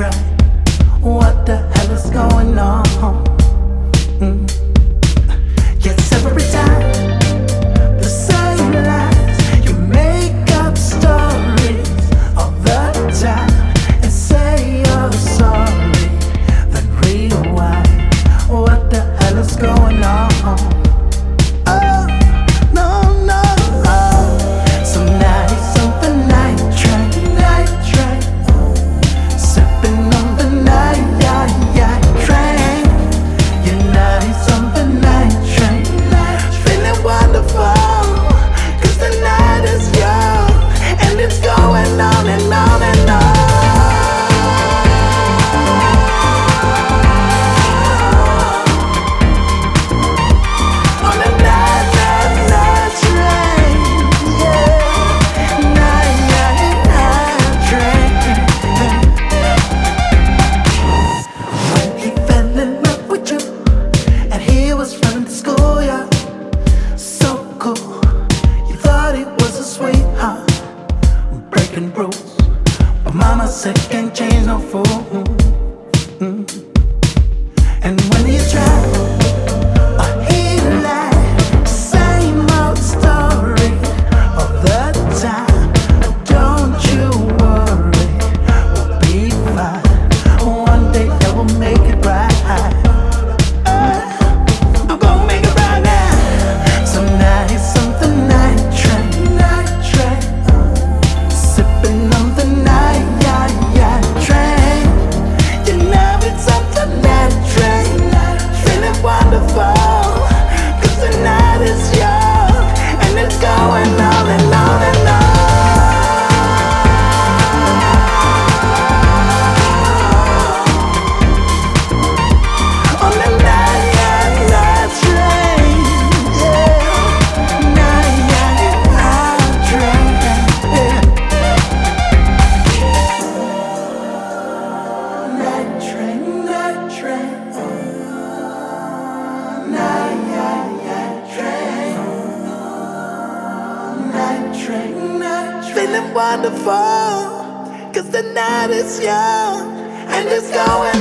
right. What the hell is going on? Yes, every time the same lies. You make up stories all the time and say you're sorry, then rewind. What the hell is going on? Oh, no, no, oh. So now it's on the night train, sipping on the night train. Your night is on the night train, feeling wonderful, 'cause the night is young, and it's going on and on and on. Breaking rules, but mama said can't change no fool. And when you try, he lied, same old story all the time. Don't you worry, we'll be fine. One day I will make it right. I'm gonna make it right now. So now it's on the night train. Sipping on the night train. You know it's on the night train, feeling wonderful, 'cause the night is young, and it's going on and on and on. On the night train, yeah. Night train, yeah. Night train, night train, feeling wonderful, 'cause the night is young, and it's going